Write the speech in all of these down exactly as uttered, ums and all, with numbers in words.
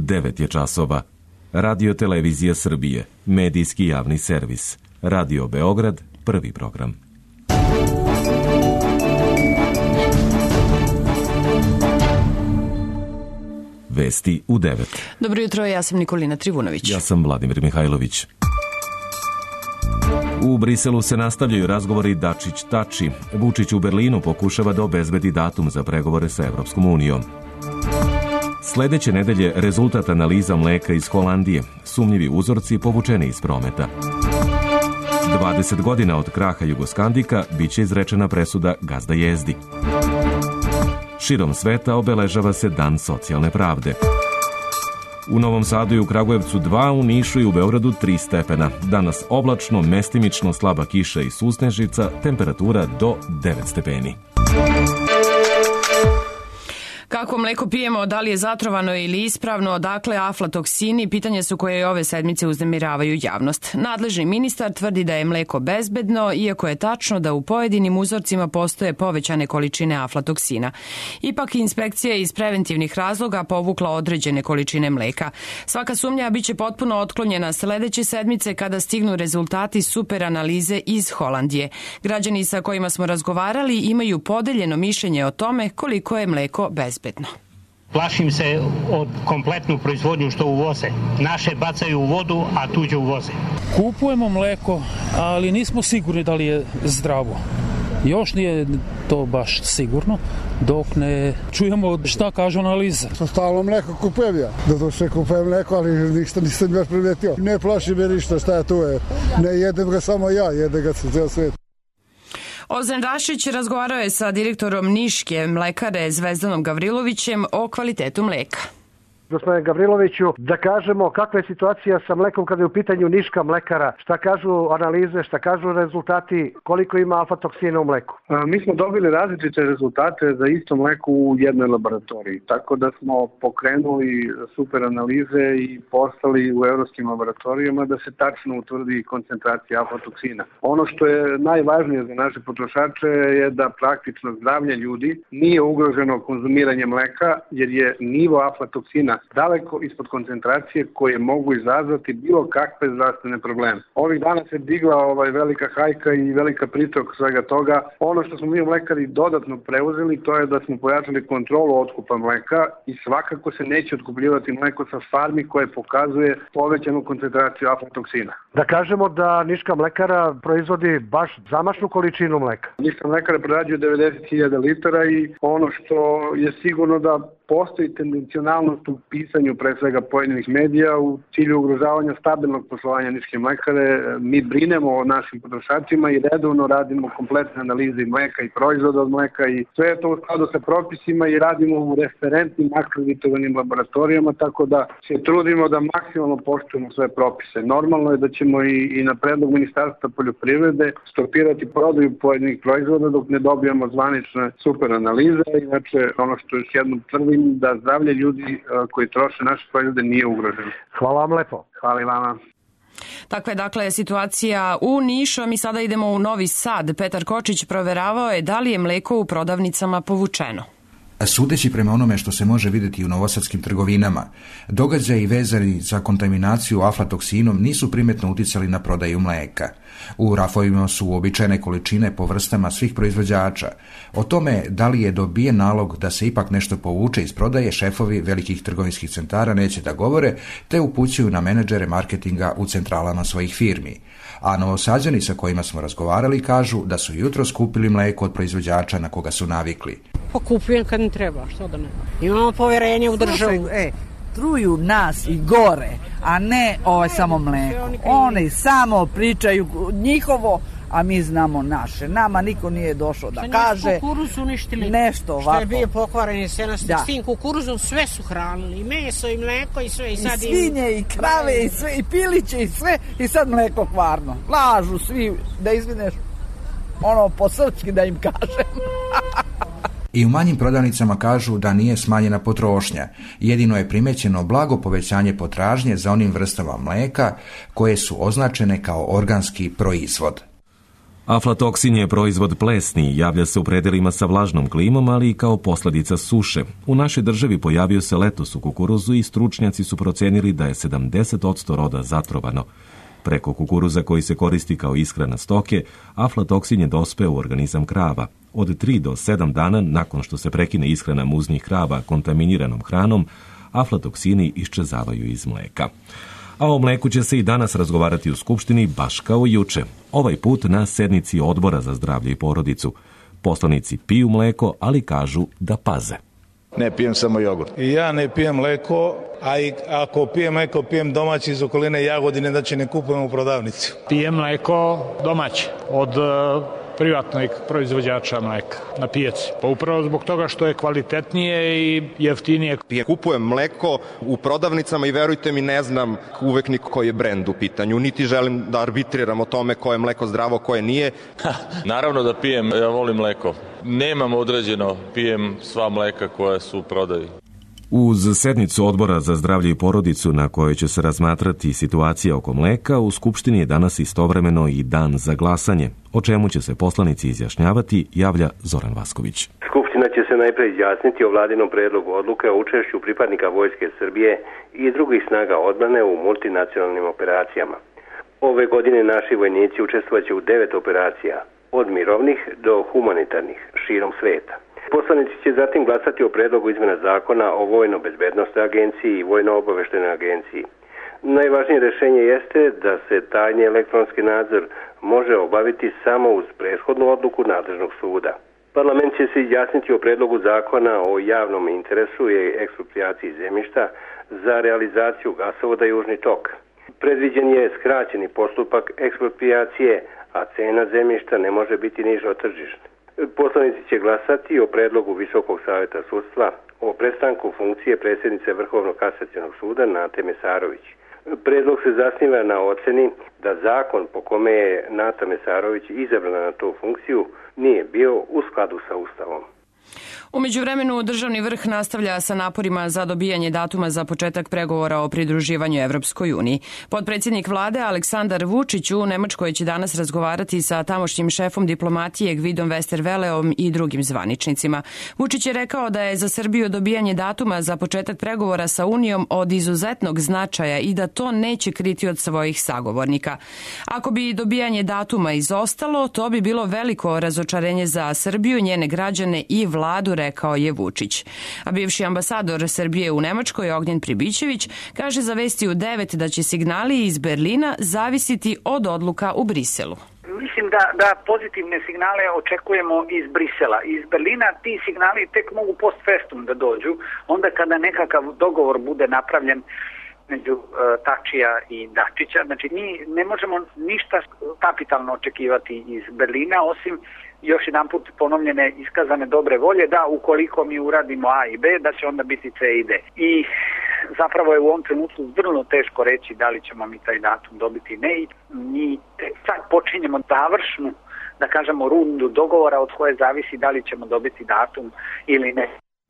devet je časova. Radio Televizija Srbije, medijski javni servis. Radio Beograd, prvi program. Vesti u devet. Dobro jutro, ja sam Nikolina Trivunović. Ja sam Vladimir Mihajlović. U Briselu se nastavljaju razgovori Dačić-Tači. Vučić u Berlinu pokušava da obezbedi datum za pregovore sa Evropskom unijom. Sledeće nedelje rezultat analiza mleka iz Holandije. Sumnjivi uzorci povučeni iz prometa. dvadeset godina od kraha Jugoskandika biće izrečena presuda Gazda Jezdi. Širom sveta obeležava se Dan socijalne pravde. U Novom Sadu i u Kragujevcu dva, u Nišu i u Beogradu tri stepena. Danas oblačno, mestimično, slaba kiša i susnežica, temperatura do devet stepeni. Kako mleko pijemo, da li je zatrovano ili ispravno, odakle aflatoksini, pitanje su koje ove sedmice uznemiravaju javnost. Nadležni ministar tvrdi da je mleko bezbedno, iako je tačno da u pojedinim uzorcima postoje povećane količine aflatoksina. Ipak inspekcija iz preventivnih razloga povukla određene količine mleka. Svaka sumnja biće potpuno otklonjena sledeće sedmice kada stignu rezultati super analize iz Holandije. Građani sa kojima smo razgovarali imaju podeljeno mišljenje o tome koliko je mleko bezbedno. Plašim se od kompletnu proizvodnju što uvoze. Naše bacaju u vodu, a tuđe uvoze. Kupujemo mleko, ali nismo sigurni da li je zdravo. Još nije to baš sigurno, dok ne čujemo šta kažu analize. Stalno mleko kupujem ja. Doduše kupujem mleko, ali ništa nisam još primetio. Ne plaši me ništa, šta je tu je. Ne jedem ga samo ja, jede ga se cijel svijet. Ozren Rašić razgovarao je sa direktorom Niške mlekare Zvezdanom Gavrilovićem o kvalitetu mleka. Gospodine Gavriloviću, da kažemo kakva je situacija sa mlekom kada je u pitanju Niška mlekara, šta kažu analize, šta kažu rezultati, koliko ima aflatoksina u mleku? Mi smo dobili različite rezultate za isto mleko u jednoj laboratoriji, tako da smo pokrenuli super analize i poslali u evropskim laboratorijama da se tačno utvrdi koncentracija aflatoksina. Ono što je najvažnije za naše potrošače je da praktično zdravlje ljudi nije ugroženo konzumiranjem mleka, jer je nivo aflatoksina daleko ispod koncentracije koje mogu izazvati bilo kakve zdravstvene probleme. Ovih dana se digla ovaj velika hajka i velika priča oko svega toga. Ono što smo mi u mlekari dodatno preuzeli, to je da smo pojačali kontrolu otkupa mleka i svakako se neće otkupljivati mleko sa farmi koje pokazuje povećanu koncentraciju aflatoksina. Da kažemo da Niška mlekara proizvodi baš zamašnu količinu mleka. Niška mlekara prerađuje devedeset hiljada litara i ono što je sigurno da postoji tendencionalnost u pisanju pre svega pojedinih medija u cilju ugrožavanja stabilnog poslovanja Niške mlekare. Mi brinemo o našim potrošačima i redovno radimo kompletne analize mleka i proizvoda od mleka i sve je to u skladu sa propisima i radimo u referentnim akreditovanim laboratorijama, tako da se trudimo da maksimalno poštujemo sve propise. Normalno je da ćemo i, i na predlog Ministarstva poljoprivrede stopirati prodaju pojedinih proizvoda dok ne dobijemo zvanične super analize. Inače, ono što još jednom tvrdim, da zdravlje ljudi koji troše naše proizvode nije ugroženo. Hvala vam lepo. Hvala i vama. Takva je dakle situacija u Nišu, a mi sada idemo u Novi Sad. Petar Kočić proveravao je da li je mleko u prodavnicama povučeno. Sudeći prema onome što se može vidjeti u novosadskim trgovinama, događaji vezani za kontaminaciju aflatoksinom nisu primetno uticali na prodaju mleka. U rafovima su uobičajene količine po vrstama svih proizvođača. O tome da li je dobijen nalog da se ipak nešto povuče iz prodaje, šefovi velikih trgovinskih centara neće da govore, te upućuju na menadžere marketinga u centralama svojih firmi. A Novosađani sa kojima smo razgovarali kažu da su jutro skupili mleko od proizvođača na koga su navikli. Pa kupujem kad mi treba, što da ne. Imamo poverenje u državu. E, truju nas i gore, a ne ovo samo mleko. Oni samo pričaju njihovo, a mi znamo naše. Nama niko nije došao da kaže kukuruz uništili, nešto ovako. Što je bio pokvareni senast, da. S tim kukuruzom sve su hranili, i meso, i mleko, i sve. I, sad I svinje, im... i krave, i sve, i piliće, i sve, i sad mleko kvarno. Lažu svi, da izvineš, ono po srpski da im kažem. I u manjim prodavnicama kažu da nije smanjena potrošnja. Jedino je primećeno blago povećanje potražnje za onim vrstama mleka koje su označene kao organski proizvod. Aflatoksin je proizvod plesni, javlja se u predelima sa vlažnom klimom, ali i kao posljedica suše. U našoj državi pojavio se letos u kukuruzu i stručnjaci su procenili da je sedamdeset posto roda zatrovano. Preko kukuruza koji se koristi kao ishrana stoke, aflatoksin je dospeo u organizam krava. Od tri do sedam dana nakon što se prekine ishrana muznih krava kontaminiranom hranom, aflatoksini iščezavaju iz mleka. A o mleku će se i danas razgovarati u Skupštini baš kao i juče. Ovaj put na sednici Odbora za zdravlje i porodicu. Poslanici piju mleko, ali kažu da paze. Ne pijem samo jogurt. Ja ne pijem mleko, a i ako pijem mleko, pijem domaći iz okoline Jagodine, da će ne kupujem u prodavnici. Pijem mleko domaće, od privatnog proizvođača mleka na pijaci. Pa upravo zbog toga što je kvalitetnije i jeftinije. Kupujem mleko u prodavnicama i verujte mi, ne znam uvek niko koji je brend u pitanju, niti želim da arbitriram o tome ko je mleko zdravo, ko je nije. Ha, naravno da pijem, ja volim mleko. Nemam određeno, pijem sva mleka koja su u prodaji. Uz sednicu Odbora za zdravlje i porodicu na kojoj će se razmatrati situacija oko mleka, u Skupštini je danas istovremeno i dan za glasanje. O čemu će se poslanici izjašnjavati, javlja Zoran Vasković. Skupština će se najpre izjasniti o vladinom predlogu odluke o učešću pripadnika Vojske Srbije i drugih snaga odbrane u multinacionalnim operacijama. Ove godine naši vojnici učestvovaće u devet operacija, od mirovnih do humanitarnih, širom sveta. Poslanici će zatim glasati o predlogu izmjena zakona o vojno-bezbednostnoj agenciji i vojno-obaveštenoj agenciji. Najvažnije rješenje jeste da se tajni elektronski nadzor može obaviti samo uz prethodnu odluku nadležnog suda. Parlament će se izjasniti o predlogu zakona o javnom interesu i eksproprijaciji zemljišta za realizaciju gasovoda Južni tok. Predviđen je skraćeni postupak eksproprijacije, a cena zemljišta ne može biti niža od tržišne. Poslanici će glasati o predlogu Visokog savjeta sudstva o prestanku funkcije predsjednice Vrhovnog kasacionog suda Nate Mesarović. Predlog se zasniva na oceni da zakon po kome je Nata Mesarović izabrana na tu funkciju nije bio u skladu sa Ustavom. U međuvremenu, državni vrh nastavlja sa naporima za dobijanje datuma za početak pregovora o pridruživanju Evropskoj uniji. Potpredsjednik vlade Aleksandar Vučić u Nemačkoj će danas razgovarati sa tamošnjim šefom diplomatije Gvidom Westerwelleom i drugim zvaničnicima. Vučić je rekao da je za Srbiju dobijanje datuma za početak pregovora sa Unijom od izuzetnog značaja i da to neće kriti od svojih sagovornika. Ako bi dobijanje datuma izostalo, to bi bilo veliko razočarenje za Srbiju, njene građane i vladu, rekao je Vučić. A bivši ambasador Srbije u Nemačkoj, Ognjen Pribićević, kaže za Vesti u devet da će signali iz Berlina zavisiti od odluka u Briselu. Mislim da, da pozitivne signale očekujemo iz Brisela. Iz Berlina ti signali tek mogu post festum da dođu, onda kada nekakav dogovor bude napravljen među uh, Tačija i Dačića. Znači, mi ne možemo ništa kapitalno očekivati iz Berlina, osim još jedan put ponovljene iskazane dobre volje da ukoliko mi uradimo A i B, da će onda biti C i D. I zapravo je u ovom trenutku vrlo teško reći da li ćemo mi taj datum dobiti ne i mi sad počinjemo završnu, da kažemo, rundu dogovora od koje zavisi da li ćemo dobiti datum ili ne.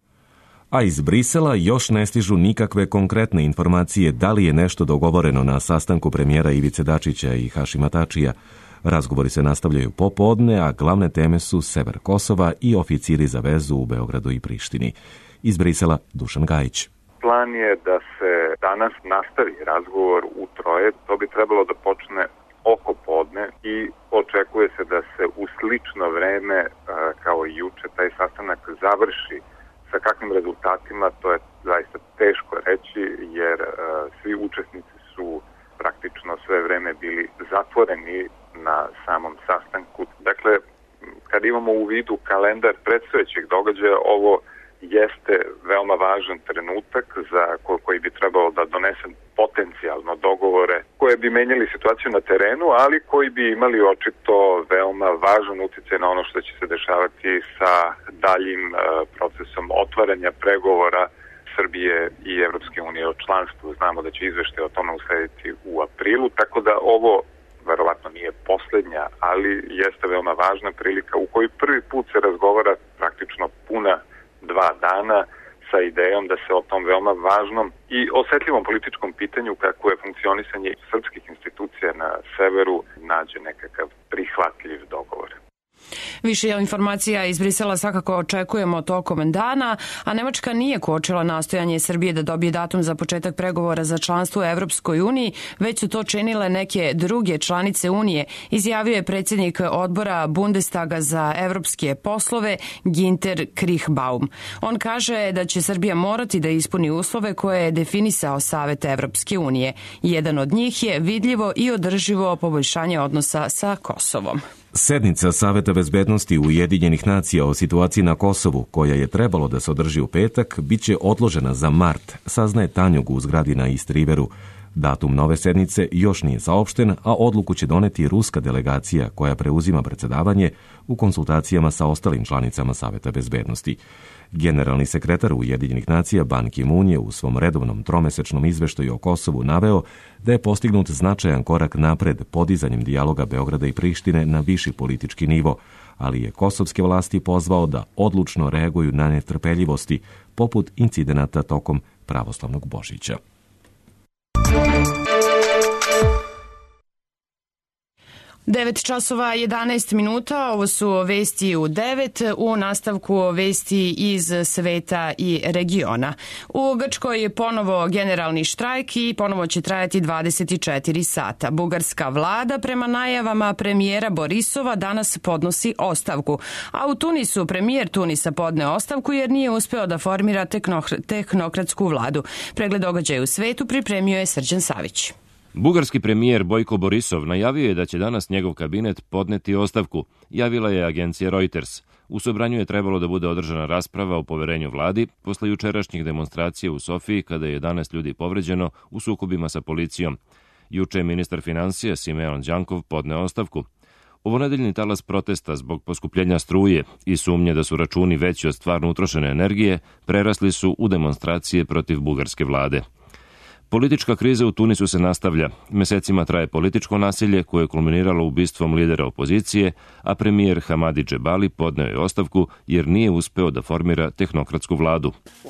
A iz Brisela još ne stižu nikakve konkretne informacije da li je nešto dogovoreno na sastanku premijera Ivice Dačića i Hašima Tačija. Razgovori se nastavljaju popodne, a glavne teme su sever Kosova i oficiri za vezu u Beogradu i Prištini. Iz Brisela, Dušan Gajić. Plan je da se danas nastavi razgovor u troje. To bi trebalo da počne oko podne i očekuje se da se u slično vreme kao i juče taj sastanak završi. Sa kakvim rezultatima, to je zaista teško reći, jer uh, svi učesnici su praktično sve vreme bili zatvoreni na samom sastanku. Dakle, kad imamo u vidu kalendar predstojećih događaja, ovo jeste veoma važan trenutak za koji bi trebalo da donese potencijalno dogovore koje bi menjali situaciju na terenu, ali koji bi imali očito veoma važan utjecaj na ono što će se dešavati sa daljim uh, procesom otvaranja pregovora Srbije i Evropske unije o članstvu. Znamo da će izveštaj o tome uslediti u aprilu, tako da ovo verovatno nije poslednja, ali jeste veoma važna prilika u kojoj prvi put se razgovara praktično puna dva dana sa sa idejom da se o tom veoma važnom i osetljivom političkom pitanju kako je funkcionisanje srpskih institucija na severu nađe nekakav prihvatljiv dogovor. Više informacija iz Brisela svakako očekujemo tokom dana, a Nemačka nije kočila nastojanje Srbije da dobije datum za početak pregovora za članstvo u Evropskoj uniji, već su to činile neke druge članice Unije, izjavio je predsjednik odbora Bundestaga za evropske poslove Ginter Krichbaum. On kaže da će Srbija morati da ispuni uslove koje je definisao Savet Evropske unije. Jedan od njih je vidljivo i održivo poboljšanje odnosa sa Kosovom. Sednica Saveta bezbednosti Ujedinjenih nacija o situaciji na Kosovu, koja je trebalo da se održi u petak, bit će odložena za mart, saznaje Tanjug u zgradi na East Riveru. Datum nove sednice još nije saopšten, a odluku će doneti ruska delegacija koja preuzima predsjedavanje u konsultacijama sa ostalim članicama Saveta bezbednosti. Generalni sekretar Ujedinjenih nacija Ban Ki-moon je u svom redovnom tromesečnom izveštaju o Kosovu naveo da je postignut značajan korak napred podizanjem dijaloga Beograda i Prištine na viši politički nivo, ali je kosovske vlasti pozvao da odlučno reaguju na netrpeljivosti, poput incidenata tokom pravoslavnog Božića. devet časova jedanaest minuta, ovo su vesti u devet, u nastavku vesti iz sveta i regiona. U Grčkoj je ponovo generalni štrajk i ponovo će trajati dvadeset četiri sata. Bugarska vlada prema najavama premijera Borisova danas podnosi ostavku, a u Tunisu premijer Tunisa podne ostavku jer nije uspeo da formira tehnokratsku vladu. Pregled događaja u svetu pripremio je Srđan Savić. Bugarski premijer Bojko Borisov najavio je da će danas njegov kabinet podneti ostavku, javila je agencija Reuters. U Sobranju je trebalo da bude održana rasprava o poverenju vladi posle jučerašnjih demonstracija u Sofiji kada je jedanaest ljudi povređeno u sukobima sa policijom. Juče je ministar finansija Simeon Đankov podneo ostavku. Ovonedeljni talas protesta zbog poskupljenja struje i sumnje da su računi veći od stvarno utrošene energije prerasli su u demonstracije protiv bugarske vlade. Politička kriza u Tunisu se nastavlja. Mesecima traje političko nasilje koje je kulminiralo ubistvom lidera opozicije, a premijer Hamadi Džebali podneo je ostavku jer nije uspeo da formira tehnokratsku vladu.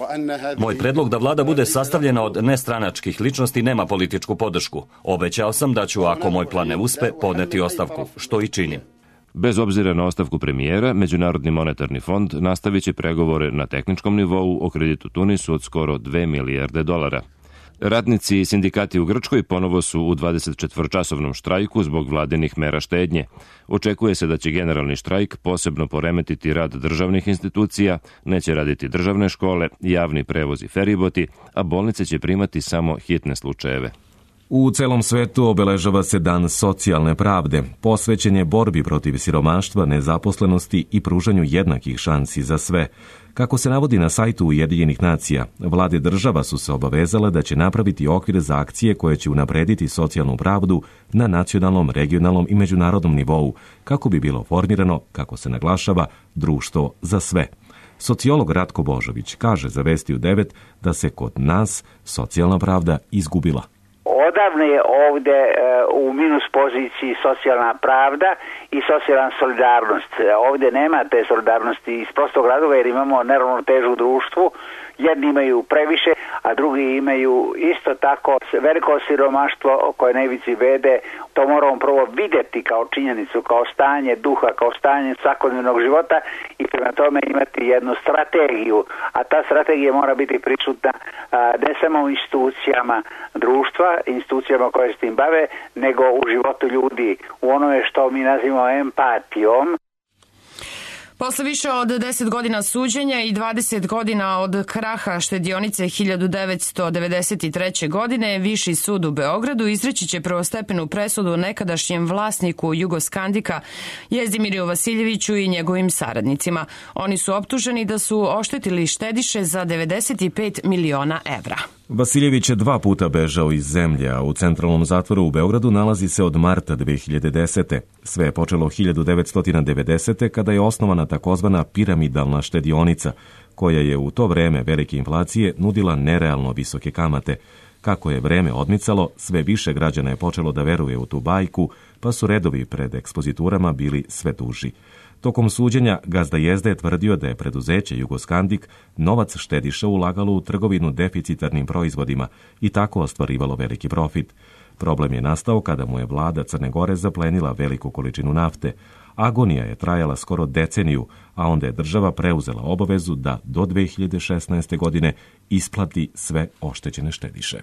Moj predlog da vlada bude sastavljena od nestranačkih ličnosti nema političku podršku. Obećao sam da ću, ako moj plan ne uspe, podneti ostavku, što i činim. Bez obzira na ostavku premijera, Međunarodni monetarni fond nastavit će pregovore na tehničkom nivou o kreditu Tunisu od skoro dve milijarde dolara. Radnici i sindikati u Grčkoj ponovo su u dvadesetčetvoročasovnom štrajku zbog vladinih mera štednje. Očekuje se da će generalni štrajk posebno poremetiti rad državnih institucija, neće raditi državne škole, javni prevoz i feriboti, a bolnice će primati samo hitne slučajeve. U celom svetu obeležava se Dan socijalne pravde, posvećen je borbi protiv siromaštva, nezaposlenosti i pružanju jednakih šansi za sve. Kako se navodi na sajtu Ujedinjenih nacija, vlade država su se obavezale da će napraviti okvir za akcije koje će unaprediti socijalnu pravdu na nacionalnom, regionalnom i međunarodnom nivou, kako bi bilo formirano, kako se naglašava, društvo za sve. Sociolog Ratko Božović kaže za Vesti u devet da se kod nas socijalna pravda izgubila. Odavno je ovde e, u minus poziciji socijalna pravda i socijalna solidarnost. Ovde nema te solidarnosti iz prostog razloga jer imamo neravnotežu u društvu. Jedni imaju previše, a drugi imaju isto tako veliko siromaštvo koje na ivici bede. To moramo prvo vidjeti kao činjenicu, kao stanje duha, kao stanje svakodnevnog života i prema tome imati jednu strategiju. A ta strategija mora biti prisutna a, ne samo u institucijama društva, institucijama koje se tim bave, nego u životu ljudi, u onome što mi nazivamo empatijom. Posle više od deset godina suđenja i dvadeset godina od kraha štedionice hiljadu devetsto devedeset treće. godine, Viši sud u Beogradu izreći će prvostepenu presudu nekadašnjem vlasniku Jugoskandika Jezdimiru Vasiljeviću i njegovim saradnicima. Oni su optuženi da su oštetili štediše za devedeset pet miliona evra. Vasiljević je dva puta bežao iz zemlje, a u centralnom zatvoru u Beogradu nalazi se od marta dve hiljade desete. Sve je počelo hiljadu devetsto devedesete. kada je osnovana takozvana piramidalna štedionica, koja je u to vreme velike inflacije nudila nerealno visoke kamate. Kako je vreme odmicalo, sve više građana je počelo da veruje u tu bajku, pa su redovi pred ekspoziturama bili sve duži. Tokom suđenja gazda Jezda je tvrdio da je preduzeće Jugoskandik novac štediša ulagalo u trgovinu deficitarnim proizvodima i tako ostvarivalo veliki profit. Problem je nastao kada mu je vlada Crne Gore zaplenila veliku količinu nafte. Agonija je trajala skoro deceniju, a onda je država preuzela obavezu da do dve hiljade šesnaeste. godine isplati sve oštećene štediše.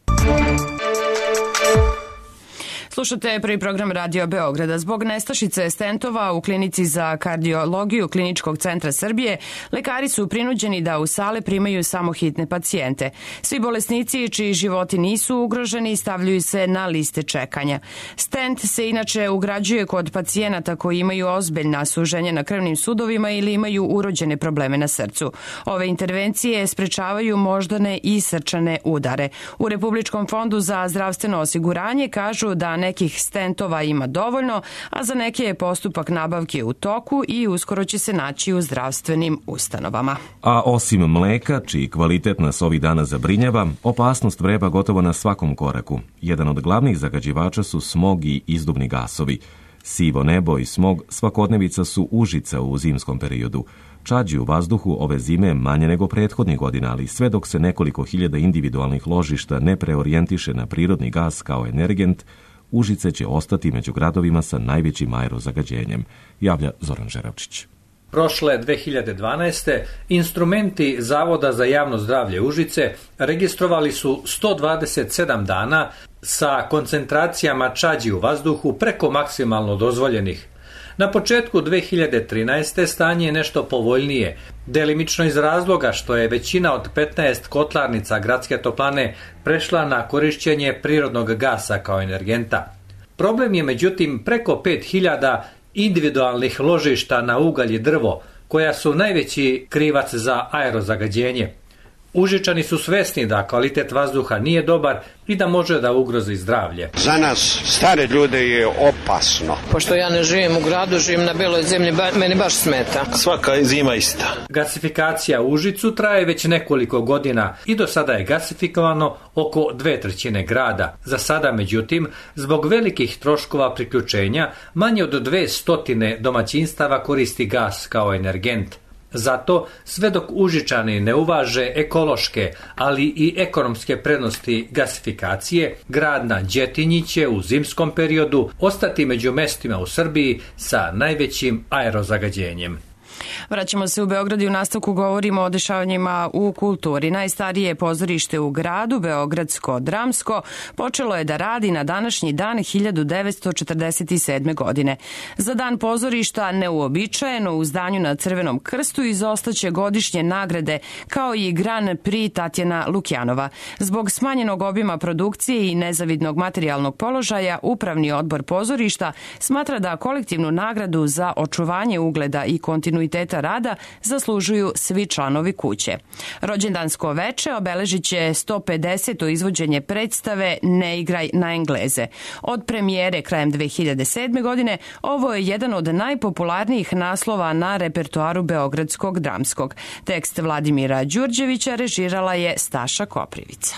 Slušate prvi program Radio Beograda. Zbog nestašice stentova u klinici za kardiologiju Kliničkog centra Srbije, lekari su prinuđeni da u sale primaju samo hitne pacijente. Svi bolesnici čiji životi nisu ugroženi stavljaju se na liste čekanja. Stent se inače ugrađuje kod pacijenata koji imaju ozbiljna suženja na krvnim sudovima ili imaju urođene probleme na srcu. Ove intervencije sprečavaju moždane i srčane udare. U Republičkom fondu za zdravstveno osiguranje kažu da nekih stentova ima dovoljno, a za neke je postupak nabavke u toku i uskoro će se naći u zdravstvenim ustanovama. A osim mleka, čiji kvalitet nas ovih dana zabrinjava, opasnost vreba gotovo na svakom koraku. Jedan od glavnih zagađivača su smog i izduvni gasovi. Sivo nebo i smog svakodnevica su užica u zimskom periodu. Čađi u vazduhu ove zime manje nego prethodnih godina, ali sve dok se nekoliko hiljada individualnih ložišta ne preorijentiše na prirodni gas kao energent, Užice će ostati među gradovima sa najvećim aerozagađenjem, javlja Zoran Žeravčić. Prošle dve hiljade dvanaeste. instrumenti Zavoda za javno zdravlje Užice registrovali su sto dvadeset sedam dana sa koncentracijama čađi u vazduhu preko maksimalno dozvoljenih. Na početku dve hiljade trinaeste. stanje je nešto povoljnije, delimično iz razloga što je većina od petnaest kotlarnica gradske toplane prešla na korišćenje prirodnog gasa kao energenta. Problem je međutim preko pet hiljada individualnih ložišta na ugalj i drvo, koja su najveći krivac za aerozagađenje. Užičani su svesni da kvalitet vazduha nije dobar i da može da ugrozi zdravlje. Za nas, stare ljude, je opasno. Pošto ja ne živim u gradu, živim na beloj zemlji, ba, meni baš smeta. Svaka zima ista. Gasifikacija u Užicu traje već nekoliko godina i do sada je gasifikovano oko dve trećine grada. Za sada, međutim, zbog velikih troškova priključenja, manje od dve stotine domaćinstava koristi gas kao energent. Zato, sve dok Užičani ne uvaže ekološke, ali i ekonomske prednosti gasifikacije, grad na Đetinji će u zimskom periodu ostati među mestima u Srbiji sa najvećim aerozagađenjem. Vraćamo se u Beograd i u nastavku govorimo o dešavanjima u kulturi. Najstarije pozorište u gradu, Beogradsko dramsko, počelo je da radi na današnji dan hiljadu devetsto četrdeset sedme. godine. Za dan pozorišta neuobičajeno u zdanju na Crvenom krstu izostaće godišnje nagrade kao i Grand Prix Tatjana Lukjanova. Zbog smanjenog obima produkcije i nezavidnog materijalnog položaja, Upravni odbor pozorišta smatra da kolektivnu nagradu za očuvanje ugleda i kontinuiteta rada zaslužuju svi članovi kuće. Rođendansko veče obeležit će sto pedeseto izvođenje predstave Ne igraj na Engleze. Od premijere krajem dve hiljade sedme. godine ovo je jedan od najpopularnijih naslova na repertoaru Beogradskog dramskog. Tekst Vladimira Đurđevića režirala je Staša Koprivica.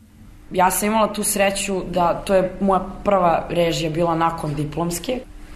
Ja sam imala tu sreću da to je moja prva režija bila nakon diplomske.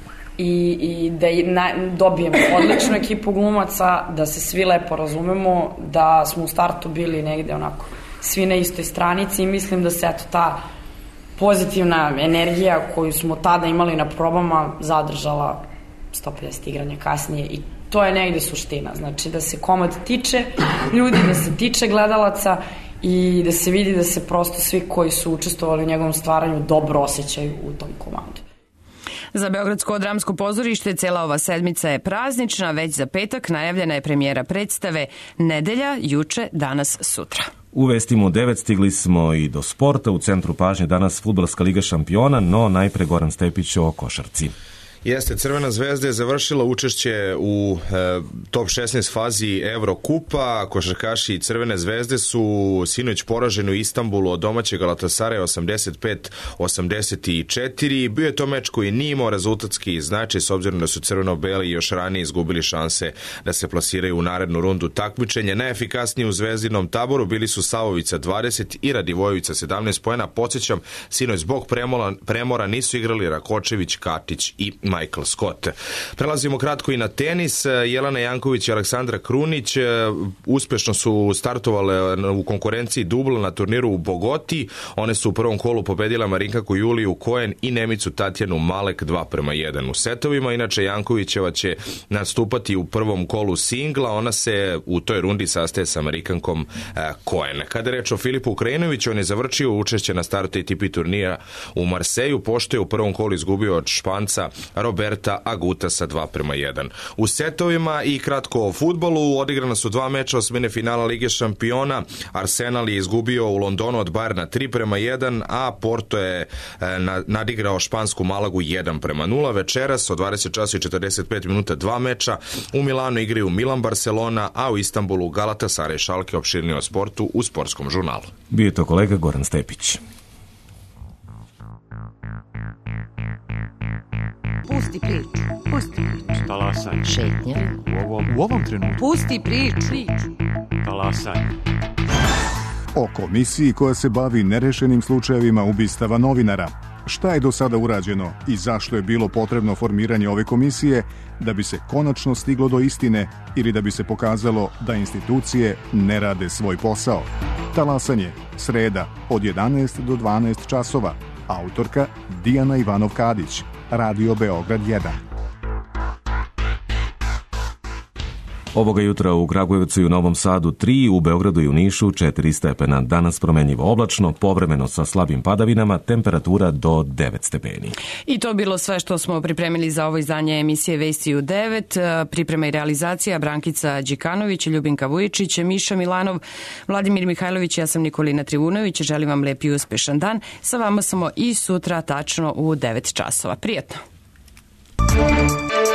I, i da na, dobijemo odličnu ekipu glumaca, da se svi lepo razumemo, da smo u startu bili negde onako svi na istoj stranici i mislim da se eto ta pozitivna energija koju smo tada imali na probama zadržala sto pedeset igranja kasnije i to je negde suština, znači da se komad tiče ljudi, da se tiče gledalaca i da se vidi da se prosto svi koji su učestvovali u njegovom stvaranju dobro osjećaju u tom komandu. Za Beogradsko dramsko pozorište cela ova sedmica je praznična, već za petak najavljena je premijera predstave Nedelja, juče, danas, sutra. U vestima u devet stigli smo i do sporta. U centru pažnje danas Fudbalska liga šampiona, no najpre Goran Stepić o košarci. Jeste, Crvena zvezda je završila učešće u e, top šesnaest fazi Evrokupa. Košarkaši Crvene zvezde su sinoć poraženi u Istanbulu od domaćeg Galatasaraya osamdeset pet osamdeset četiri. Bio je to meč koji nije imao rezultatski značaj s obzirom da su crveno-beli još ranije izgubili šanse da se plasiraju u narednu rundu takmičenja. Najefikasniji u zvezdinom taboru bili su Savovica dvadeset i Radivojevica sedamnaest poena. Podsjećam, sinoć zbog premora, premora nisu igrali Rakočević, Katić i Michael Scott. Prelazimo kratko i na tenis. Jelena Janković i Aleksandra Krunić uspešno su startovale u konkurenciji dubla na turniru u Bogoti. One su u prvom kolu pobedile Marinkaku Juliju Koen i Nemicu Tatjanu Malek dva prema jedan u setovima. Inače, Jankovićeva će nastupati u prvom kolu singla. Ona se u toj rundi sastaje sa Amerikankom Koen. Kada je reč o Filipu Ukrajinoviću, on je završio učešće na startu A T P turnira u Marseju, pošto je u prvom kolu izgubio od Španca Roberta Agutasa dva prema jedan. U setovima i kratko o fudbalu, odigrana su dva meča osmine finala Lige šampiona. Arsenal je izgubio u Londonu od Bayerna tri prema jedan, a Porto je nadigrao špansku Malagu jedan prema nula. Večeras od dvadeset časova i četrdeset pet minuta dva meča. U Milanu igraju Milan Barcelona, a u Istanbulu Galatasaray Schalke. Opširnije o sportu u Sportskom žurnalu. Bio je to kolega Goran Stepić. Pusti priču, pusti priču. Talasaj. Šetnja. U ovom, u ovom trenutku. Pusti priču. Talasaj. O komisiji koja se bavi nerešenim slučajevima ubistava novinara. Šta je do sada urađeno i zašto je bilo potrebno formiranje ove komisije da bi se konačno stiglo do istine ili da bi se pokazalo da institucije ne rade svoj posao? Talasanje, sreda, od jedanaest do dvanaest časova. Autorka Dijana Ivanov-Kadić, Radio Beograd jedan. Ovoga jutra u Kragujevcu i u Novom Sadu tri, u Beogradu i u Nišu četiri stepena. Danas promenljivo oblačno, povremeno sa slabim padavinama, temperatura do devet stepeni. I to bilo sve što smo pripremili za ovo izdanje emisije Vesti u devet. Priprema i realizacija Brankica Đikanović, Ljubinka Vujičić, Miša Milanov, Vladimir Mihajlović, ja sam Nikolina Trivunović. Želim vam lep i uspešan dan. Sa vama smo i sutra tačno u devet časova. Prijetno!